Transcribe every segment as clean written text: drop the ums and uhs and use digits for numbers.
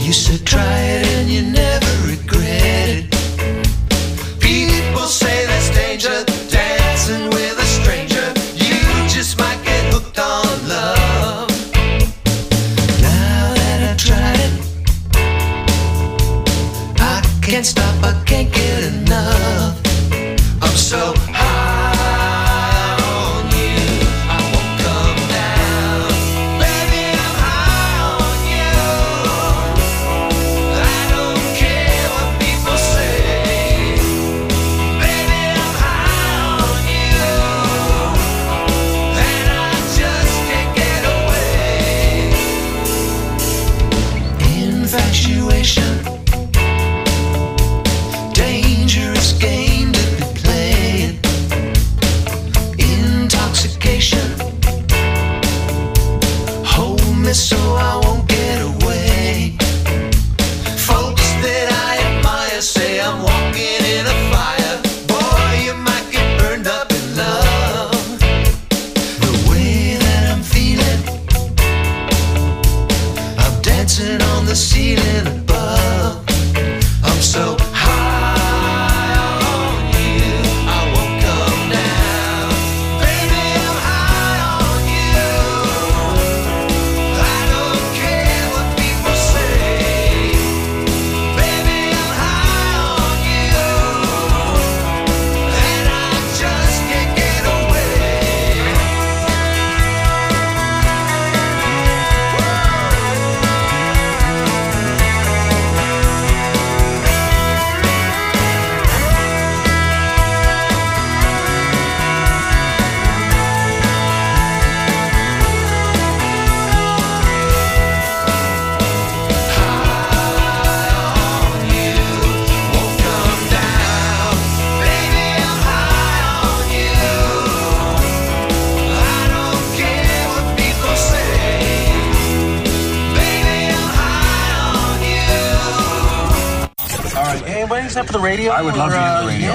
You said try it and you never regret it. People say there's danger dancing with a stranger. You just might get hooked on love. Now that I tried it, I can't stop, I can't get enough. I'm so high on you, I won't come down. Baby, I'm high on you. I don't care what people say. Baby, I'm high on you, and I just can't get away. Infatuation, dangerous game to be playing. Intoxication, hold me so I won't get away. Folks that I admire say I'm walking in a fire. Boy, you might get burned up in love. The way that I'm feeling, I'm dancing on the ceiling above. I'm so high on you, I won't come down. Baby, I'm high on you. I don't care what people say. Baby, I'm high on you, and I just can't get away. Anybody except for the radio? I would love to hear the radio.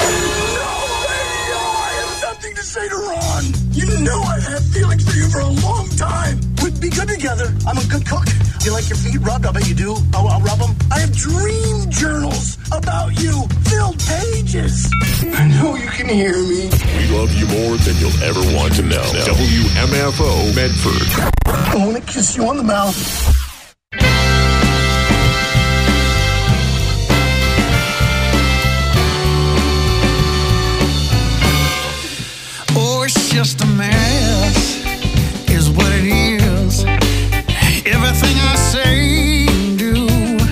I have something to say to Ron. You know I've had feelings for you for a long time. We'd be good together. I'm a good cook. You like your feet rubbed? I bet you do. I'll rub them. I have dream journals about you. Filled pages. I know you can hear me. We love you more than you'll ever want to know. WMFO Medford. I want to kiss you on the mouth. Oh, it's just a mess, is what it is. Everything I say and do,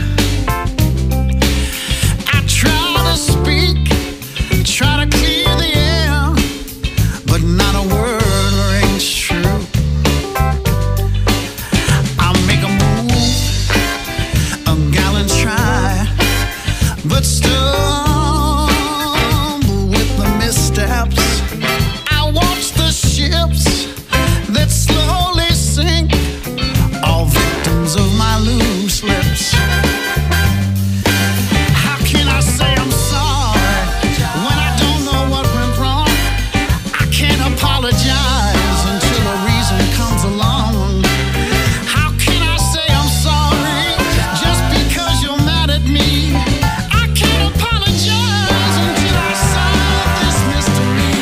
I try to speak, try to clear the air, but not a word rings true. I make a move, a gallant try, but stumble with the missteps. I watch the ships that slowly sink, all victims of my loose lips. How can I say I'm sorry when I don't know what went wrong? I can't apologize until a reason comes along. How can I say I'm sorry just because you're mad at me? I can't apologize until I solve this mystery.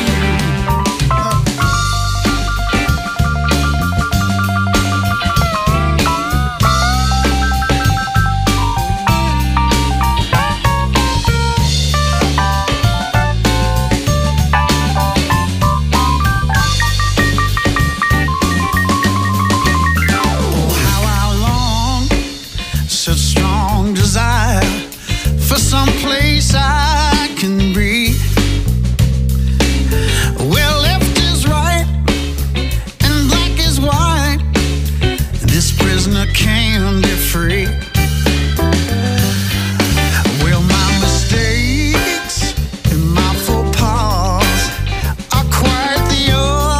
Oh, how I long, such strong desire for some place I can breathe, where left is right and black is white. This prisoner can be free. Well, my mistakes and my faux pas are quite the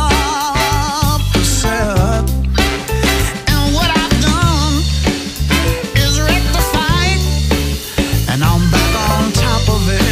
opposite. And what I've done is rectified, and I'm back on top of it.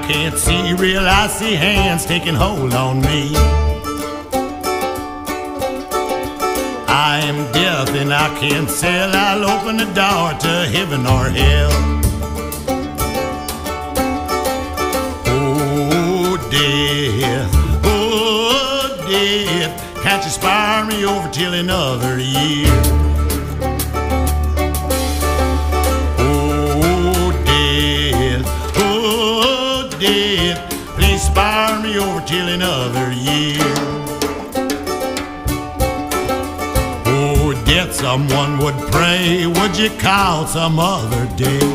can't see, real I see hands taking hold on me. I am death and I can't sell. I'll open the door to heaven or hell. Oh, death, can't you spare me over till another year? Oh, death, please spare me over till another year. Oh, death, someone would pray, would you call some other day?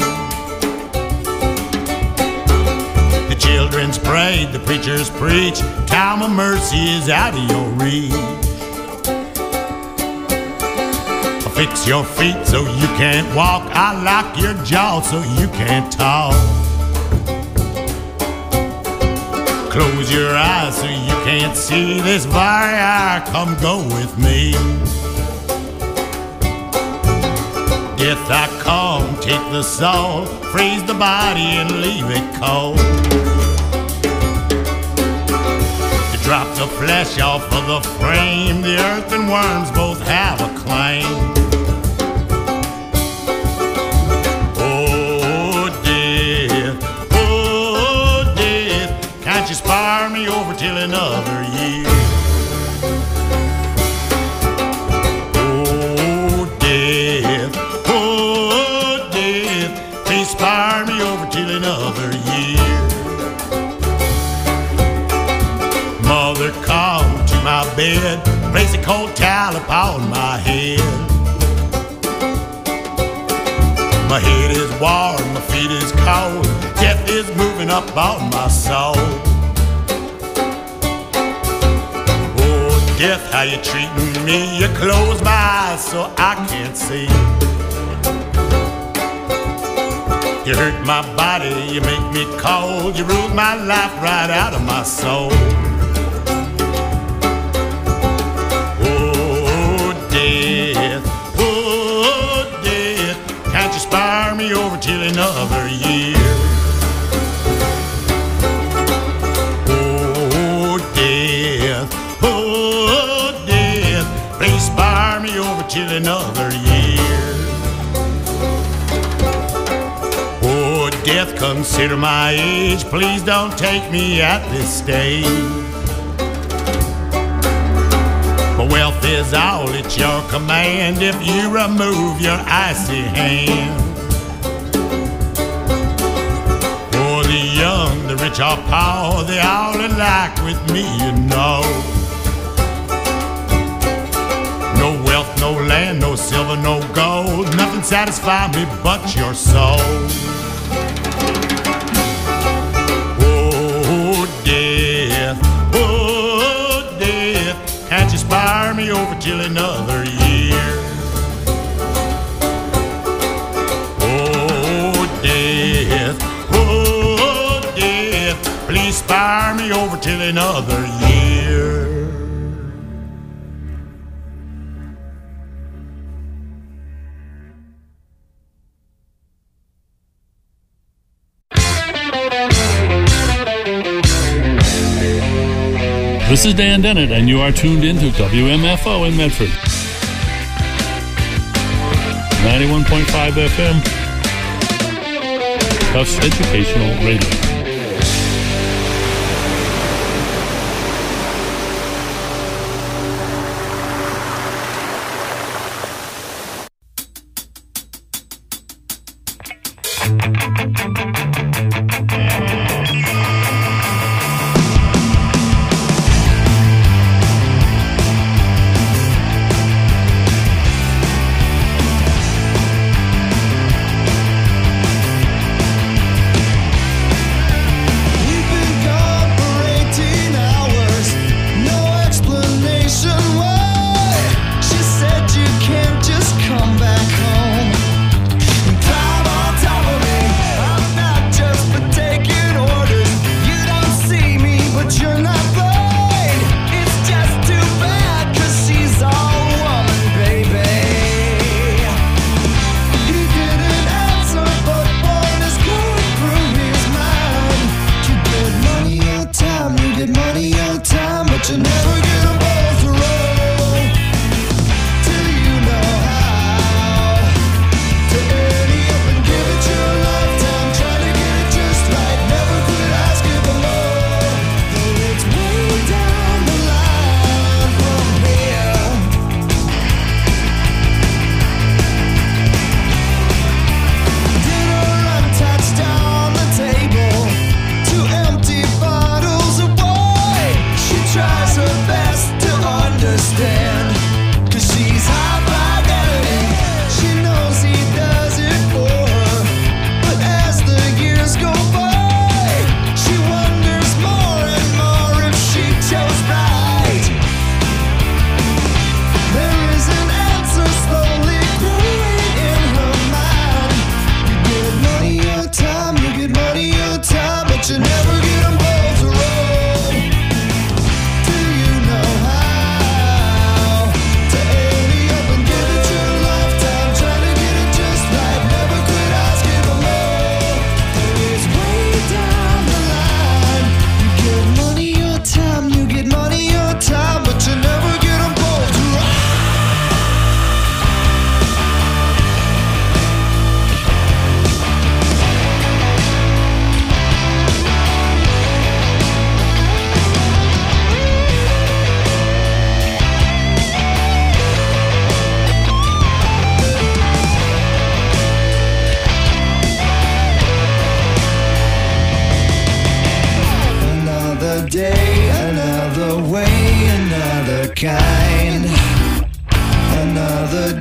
The children's prayed, the preachers preach, time of mercy is out of your reach. Fix your feet so you can't walk, I lock your jaw so you can't talk. Close your eyes so you can't see this very hour, come go with me. Death, I come, take the soul, freeze the body and leave it cold. To drop the flesh off of the frame, the earth and worms both have a claim. Can't you spare me over till another year? Oh, death, please spare me over till another year. Mother, come to my bed, place a cold towel upon my head. My head is warm, my feet is cold, death is moving up on my soul. Oh, death, how you treating me? You close my eyes so I can't see. You hurt my body, you make me cold, you ruled my life right out of my soul. Oh, death, can't you spare me over till another year? Oh, death, please spare me over till another year. Oh, death, consider my age, please don't take me at this stage. My wealth is all at your command if you remove your icy hand. For the young, the rich or poor, they all alike with me, you know. No wealth, no land, no silver, no gold, nothing satisfies me but your soul. Oh, death, can't you spare me over till another year? Oh, death, please spare me over till another year. This is Dan Dennett, and you are tuned into WMFO in Medford. 91.5 FM, Tufts Educational Radio.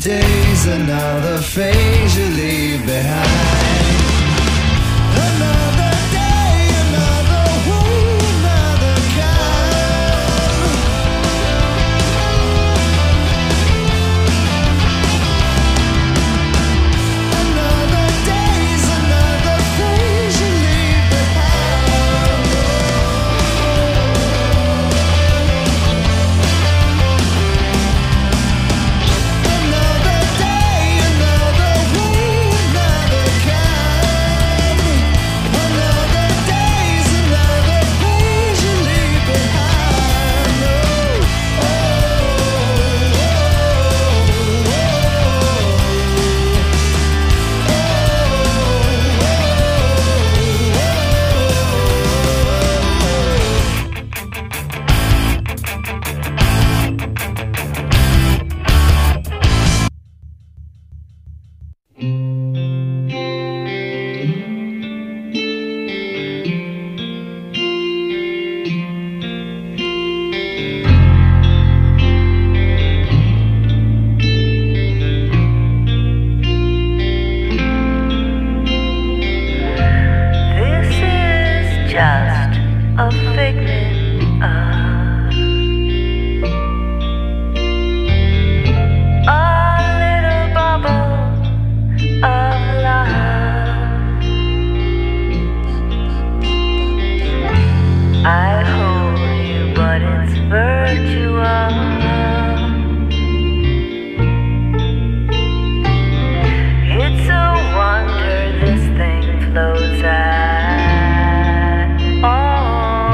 day's another phase you leave behind. Another day, another woo, another kind. Another day's another phase you leave behind. Another day, another woo, another kind. Another day's another page you leave behind. Oh, this is just a figment of a little bubble of love. I hold you, but it's virtual. It's a wonder this thing floats at all.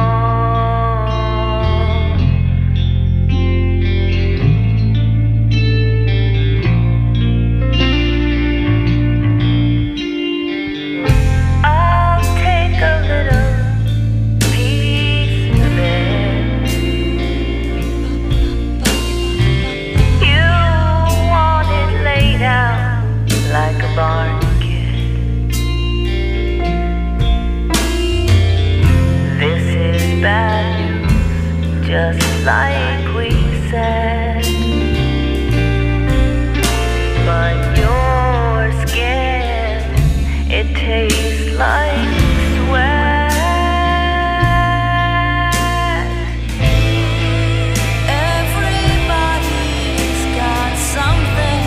I'll take a little piece of it. You want it laid out like a barn kid. This is bad news, just like we said. But your skin, it tastes like sweat. Everybody's got something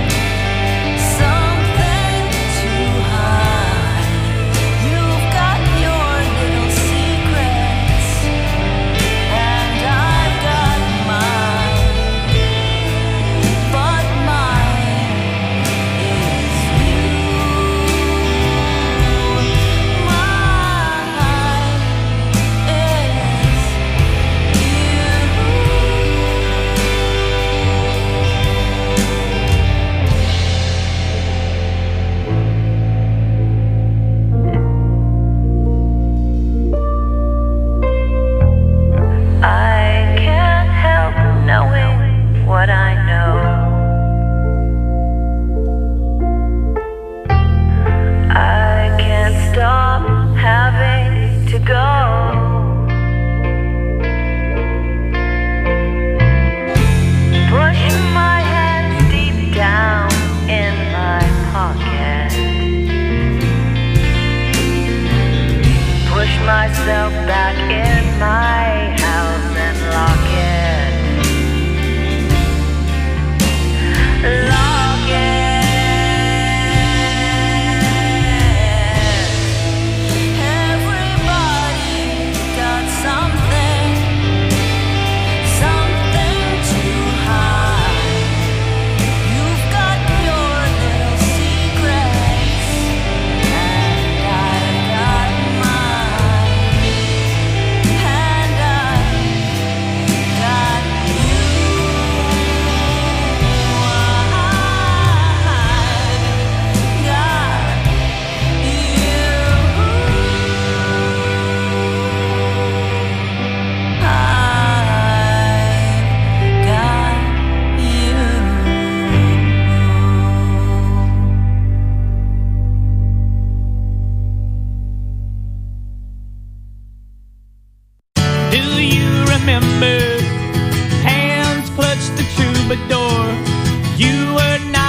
to hide. You've got your little secrets, and I've got mine. But mine is you. myself back in my house and lock it. Lock it. Everybody got something to hide. You've got your little secrets, and I got mine, and I got you. Do you remember? Hands clutched the troubadour. You were not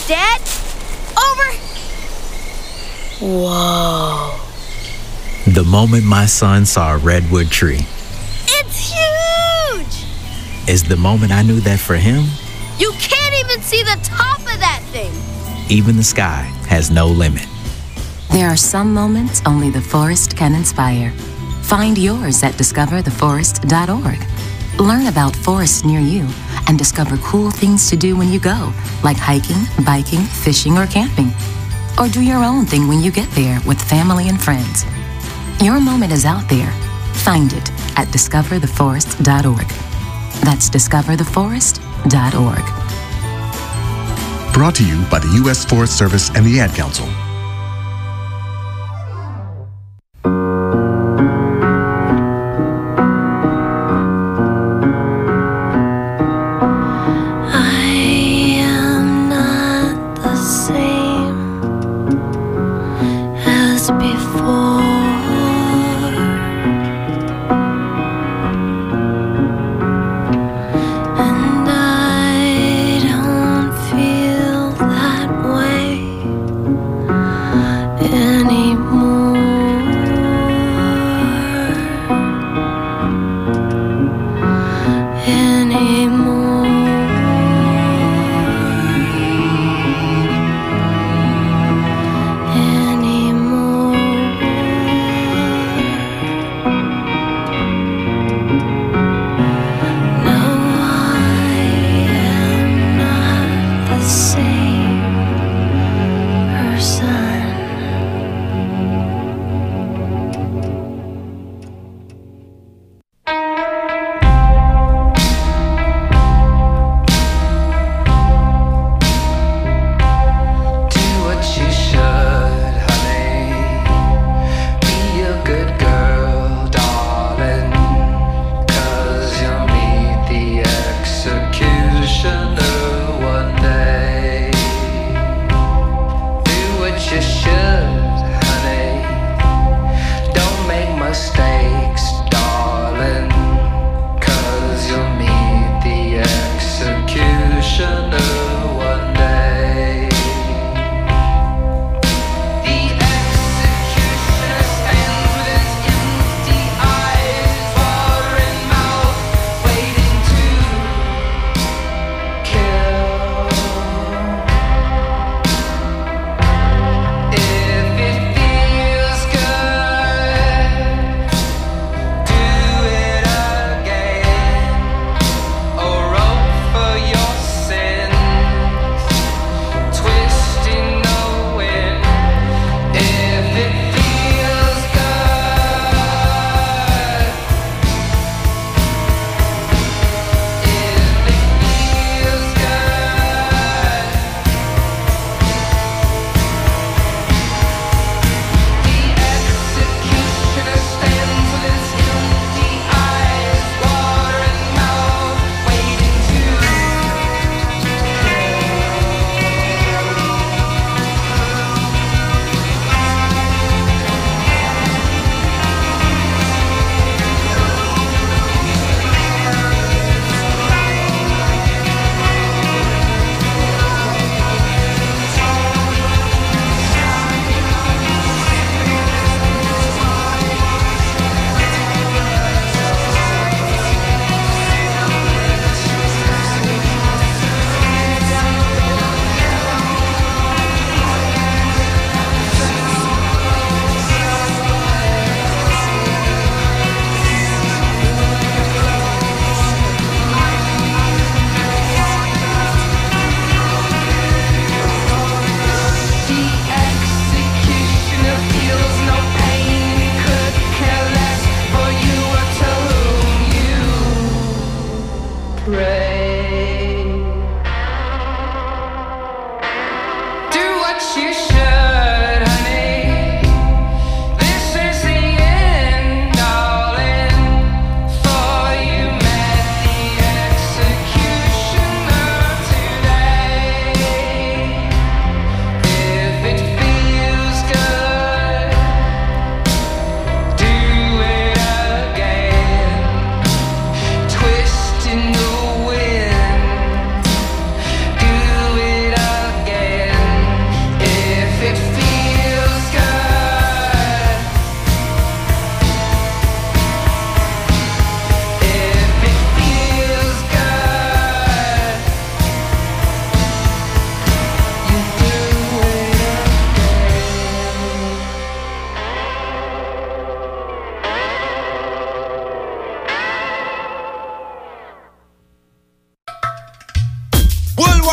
Dad? Over. Whoa. The moment my son saw a redwood tree. It's huge! Is the moment I knew that for him, you can't even see the top of that thing. Even the sky has no limit. There are some moments only the forest can inspire. Find yours at discovertheforest.org. Learn about forests near you and discover cool things to do when you go, like hiking, biking, fishing, or camping. Or do your own thing when you get there with family and friends. Your moment is out there. Find it at discovertheforest.org. That's discovertheforest.org. Brought to you by the U.S. Forest Service and the Ad Council.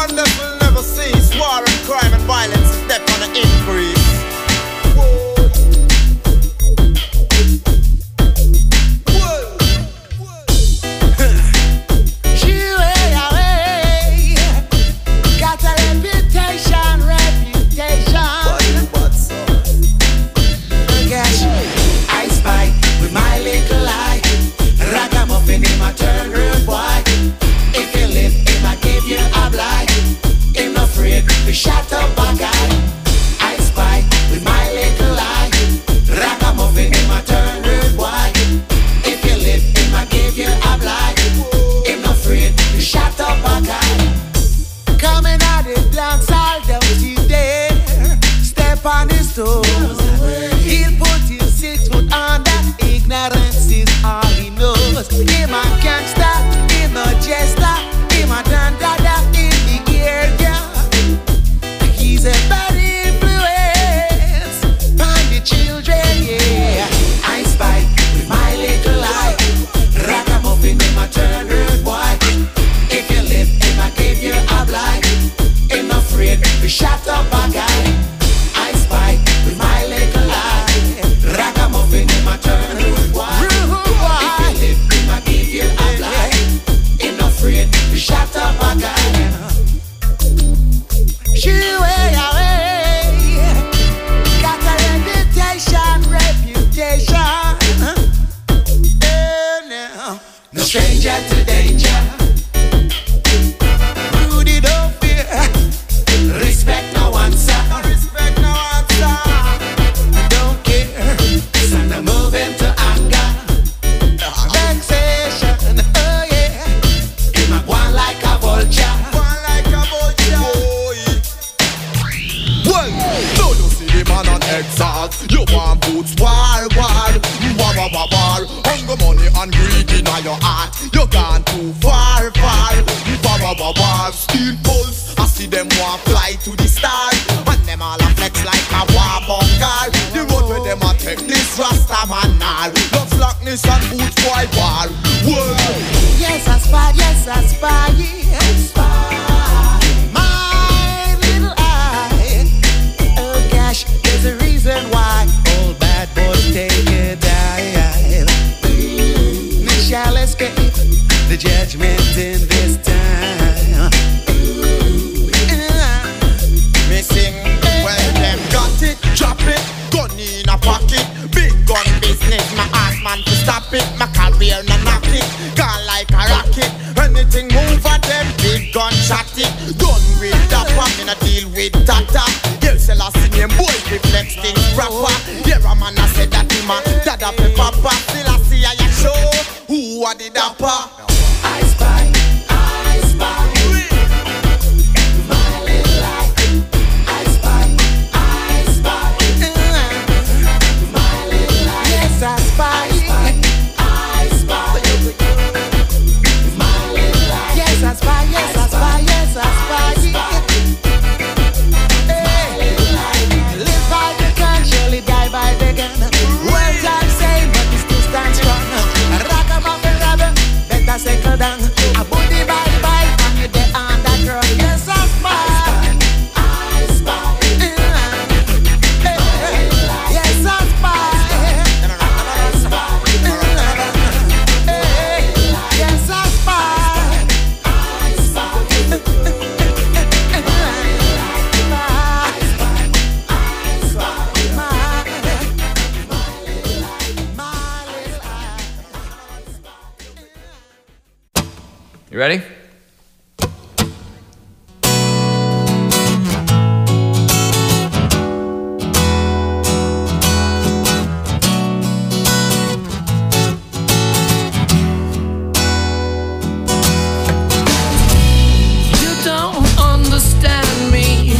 Wonderful never cease. War and crime and violence step on the increase. Got a reputation. Gosh, I spy with my little eye. Ragamuffin in my turn rude boy. If you live, if I give you a blind, I'm not afraid to shut up a guy. I spy with my little eye. Ragamuffin in my turn rude boy. If you live, if I give you a blind, I'm not afraid to shut up a guy. Coming out the dance hall, don't you dare step on his toes. He'll put you 6 foot under. Ignorance is all he knows. Him a gangster, him a jester, him a dandada in the area. He's a bad influence on the children, yeah. I spy with my little eye. Ragamuffin in my turn rude boy. If you live, if I give you a blind, I'm not afraid to shut up a guy. I spy with my little eye. Ragamuffin in my turn rude boy. If you live, if I give you a blind, I'm not afraid to shut up a guy. Shoo away. Got a reputation. No stranger to danger. Rudy don't fear. Respect no answer. Respect no answer. Don't care. Son of moving to anger. Vexation. Oh yeah. Him a one like a vulture. One like a vulture. Well, don't you see the man on exalt? You want boots, war. Hunger, money and greed in your heart. You gone too far. Steel pulse, I see them want fly to the stars. And them all a flex like a war bunker. The road where them a take this Rasta man now. Love slackness and boots boy war. Whoa. Yes, I spy, yes, I spy, yes. My little eye. Oh gosh, there's a reason why all bad boys take a dive. They shall escape the judgment in this time. Missing, well them got it, drop it, gun in a pocket. Big gun business, my ass man to stop it. My career no knock it, gone like a rocket. Anything move at them, big gun shot it. Done with that one, in a deal with Tata. Here sell a singing boy, reflex things proper. Here a man a said that him a dada pe papa. Still a see a show, who are the dapper? I spy. My little eye. I spy. My little eye. Yes, I spy. My little eye. Yes, I spy. Yes, I spy. Yes, I spy. Live by the gun, surely die by the gun. Well, time say, but we still stand strong. Ragamuffin robber, better settle down. A booty bye, and you there on that girl. Yes, I spy. Yes, I spy. Yes, I You ready? You don't understand me,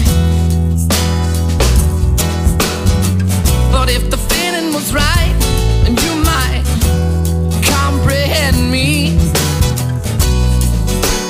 but if the feeling was right, and you might comprehend me.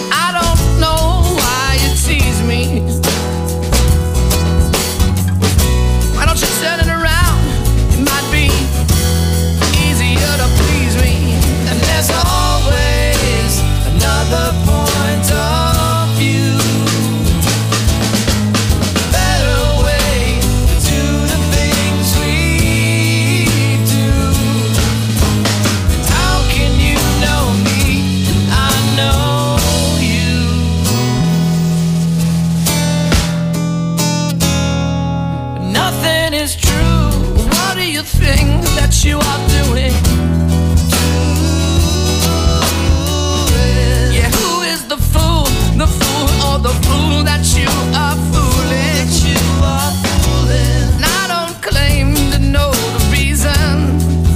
the fool or the fool that you are fooling. And I don't claim to know the reason,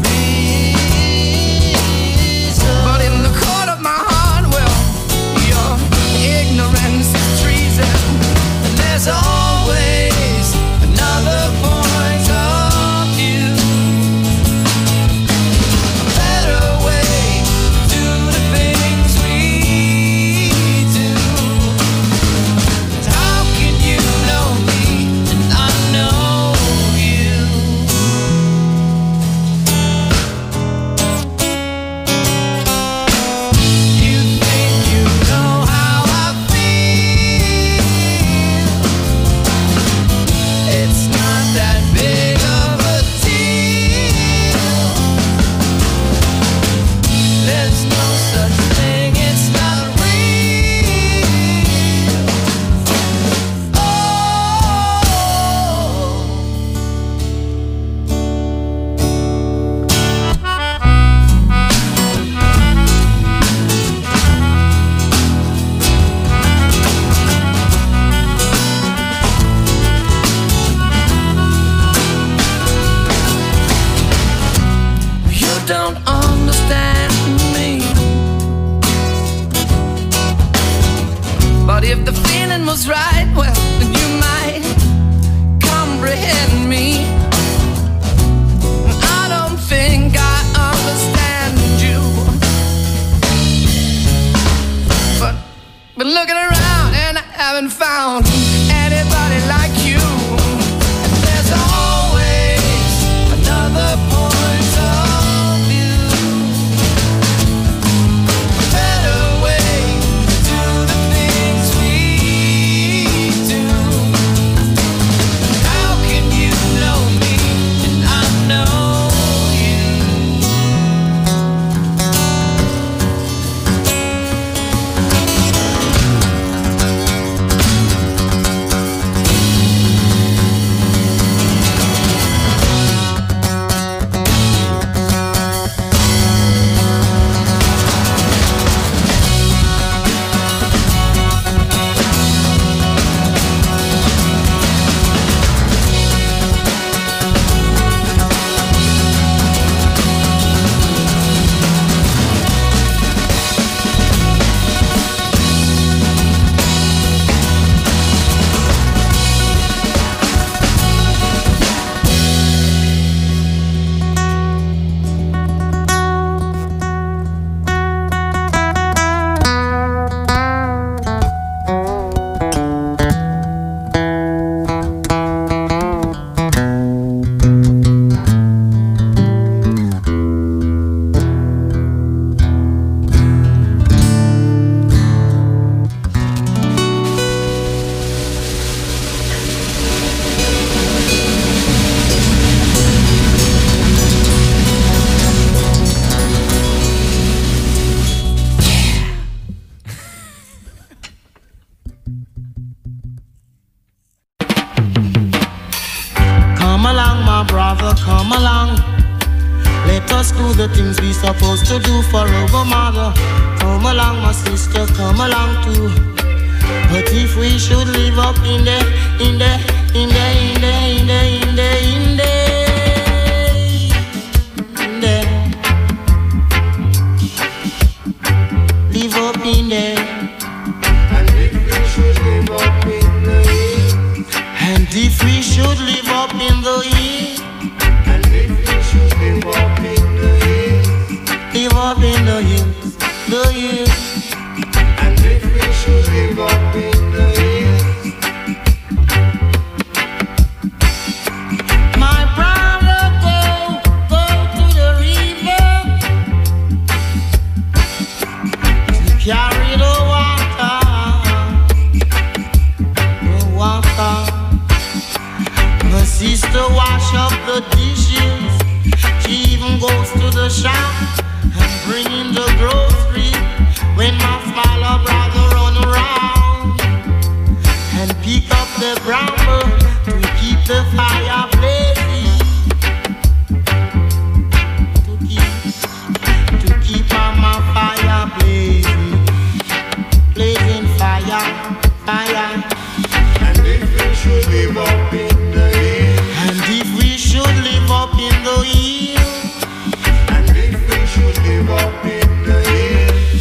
but in the court of my heart, well, your ignorance is treason. And there's always another point of view, a better way to do the things we do. And how can you know me and I know you? You think you know how I feel. It's not that big of a deal. There's no such thing, it's not real. You don't understand me, but if the feeling was right, well, then you might comprehend me. I don't think I understand you, but been looking around and I haven't found anybody like you. And there's always another point of view, a better way to do the things we do. How can you know me and I know you? Come along, my brother, come along. Let us do the things we supposed to do for our mother. Come along, my sister, come along too. But if we should live up in the live up in there. And if we should live up in the hills. And if we should live up in the hills. And if we should live up in the hills. Live up in the hills, the hills. And if we should live up in the hills. My brother, go to the river to carry the water. My sister wash up the dishes. She even goes to the shop and bring in the grocery. live up in the hills, and if we should live up in the hills, and if we should live up in the hills,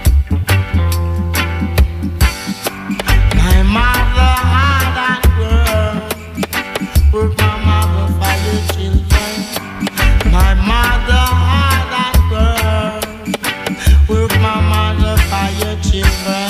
my mother had that girl, work my mother for the children. My mother had that girl, work my mother for your children.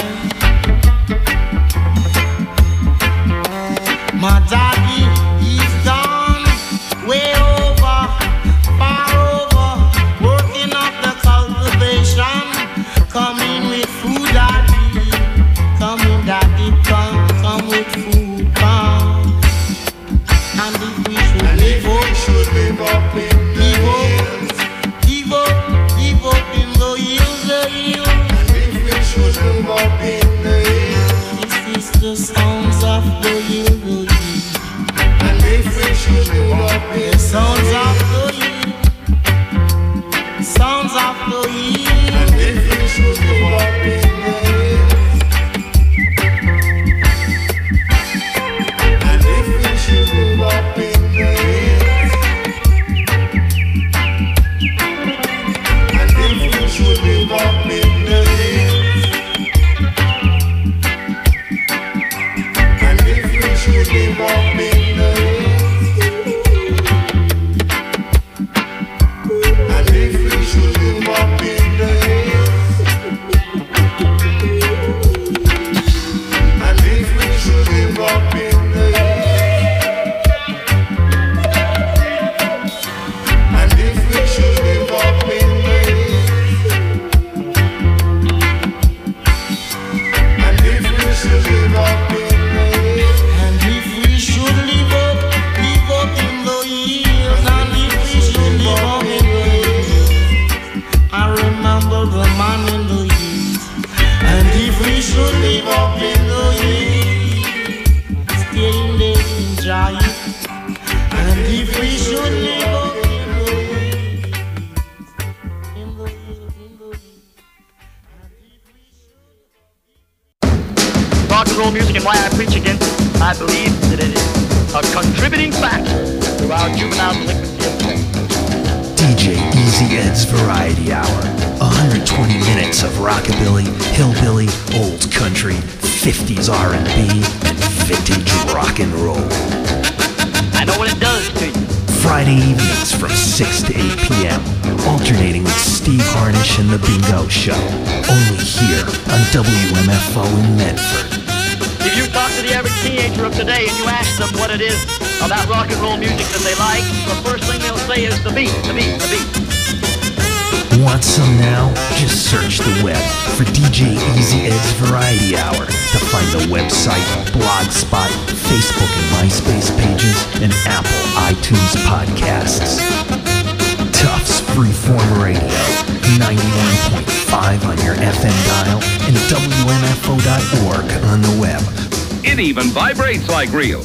My daddy, he's gone way over, far over, working up the cultivation. Coming with food, daddy. Coming, daddy, come with food, come. And if we should live up in the hills, live up in the hills, the hills. And if we should live up in the hills, this is the sounds of the hills. And if we should live up in the sounds of the hills, sounds of the hills. And if we should live up in the hills, and if we should live up in the hills, and if we should live up in the hills, and if we should live up in the and if we should live up in the hills, and if we should live up in the hills, and if we should live up in the hills, and if we should live up in the hills, and if we should live up in the hills, and if we should live up in the hills, I remember the man in the hills, and if we should live up in the hills, stay in there, enjoy it, and if we should live up in the hills, in the hills, in the hills, and if we should. Rock and roll music and why I preach against it, I believe that it is a contributing factor to our juvenile delinquency of today. DJ Easy Ed's Variety Hour. 120 minutes of rockabilly, hillbilly, old country, 50s R&B, and vintage rock and roll. I know what it does to you. Friday evenings from 6 to 8 p.m. Alternating with Steve Harnish and The Bingo Show. Only here on WMFO in Medford. If you talk to the average teenager of today and you ask them what it is about rock and roll music that they like, the first thing they'll say is the beat, the beat, the beat. Want some now? Just search the web for DJ Easy Ed's Variety Hour to find the website, Blogspot, Facebook and MySpace pages, and Apple iTunes podcasts. Tufts Freeform Radio, 91.5 on your FM dial, and WMFO.org on the web. It even vibrates like real.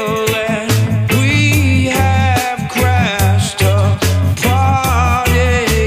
We have crashed a party.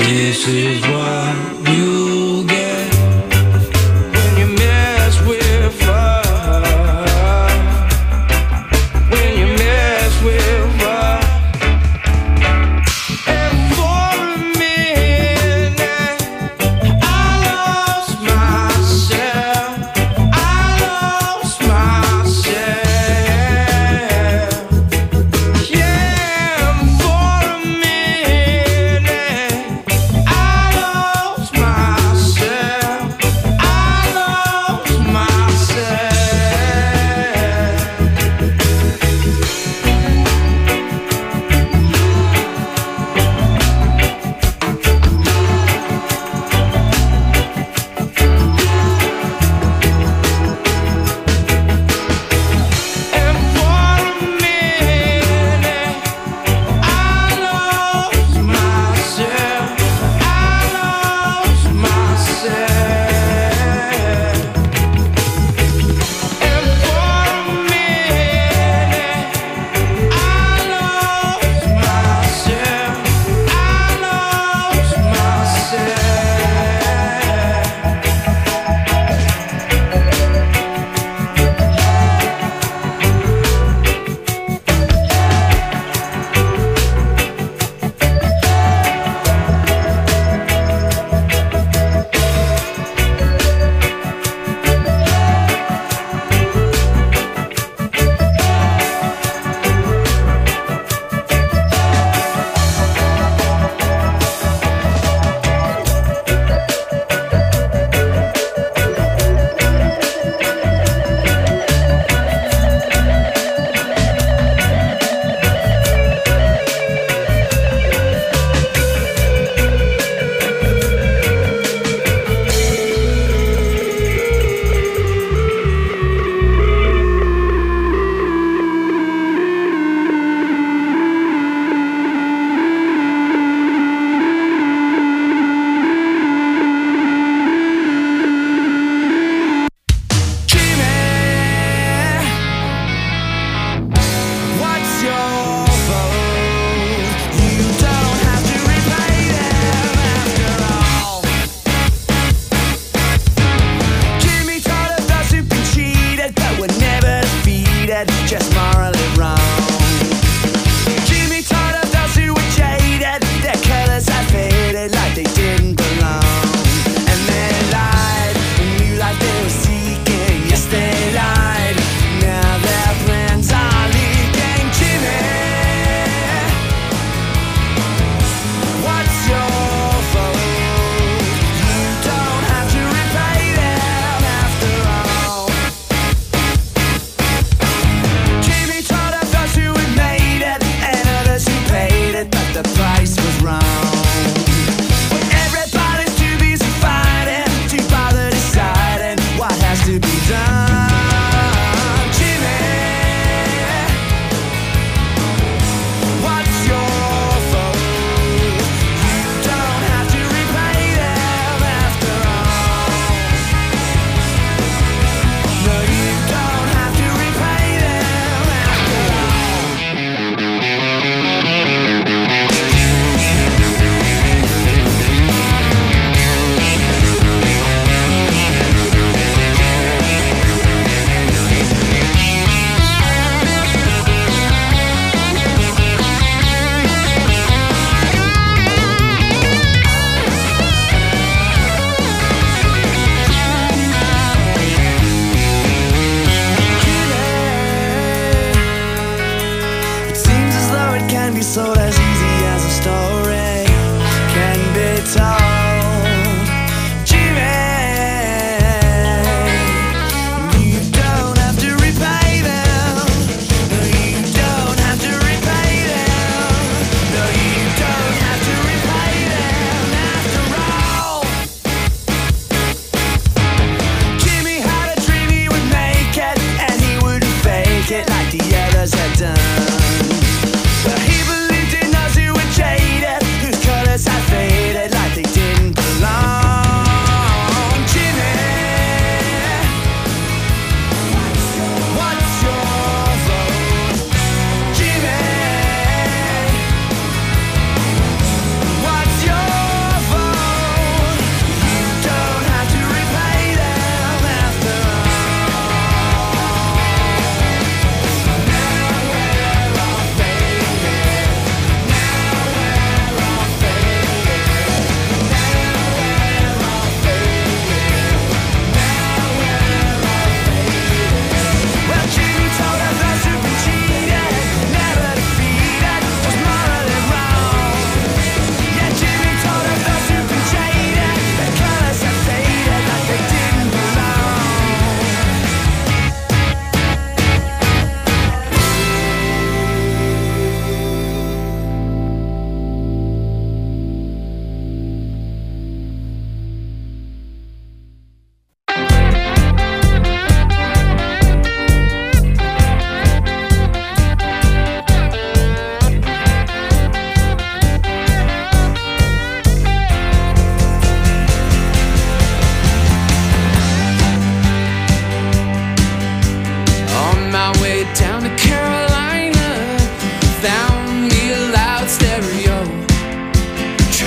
This is what you get when you mess with her. When you mess with her. And for a minute I lost myself. I lost myself. Yeah, for a minute I lost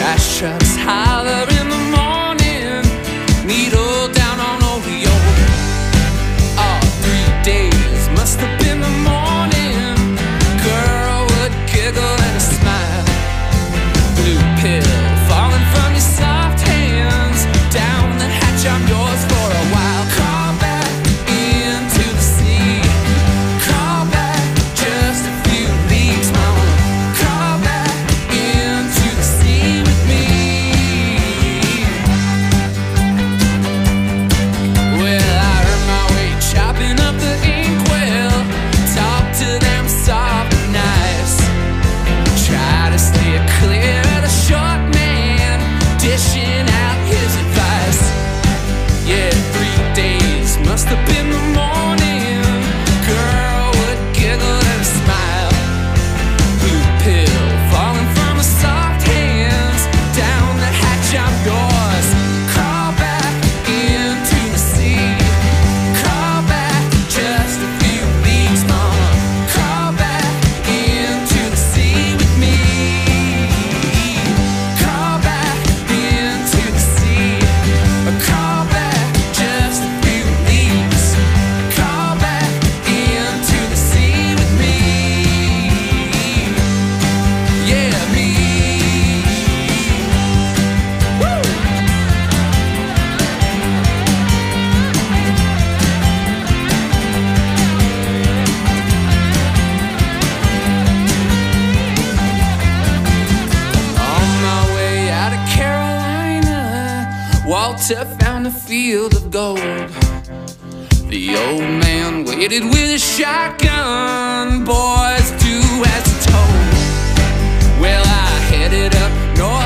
Trash trucks holler in the morning, needle down on Oleo. Oh, 3 days must have been the morning. Girl would giggle and a smile. Blue pill falling from your soft hands. Down the hatch, I'm yours for a while. Crawl back into the sea. Crawl back just a few leagues, mama. Crawl back into the sea with me. Well, I earned my way chopping up the inkwell. Talk to them soft and nice. Try to stay clear of the short man, dishing out his advice. Yeah, 3 days must have been the morning. Girl would giggle and smile. Blue pill falling from her soft hands. Down the hatch, I'm yours. Crawl back into the sea. Crawl back just a few leagues, mama. Crawl back into the sea with me. Crawl back into the sea. Crawl back just a few leagues. Crawl back into the sea with me. Yeah, me. Woo! On my way out of Carolina, Walter found a field of gold. The old man waited with his shotgun. Boys, do as told. Well, I headed up north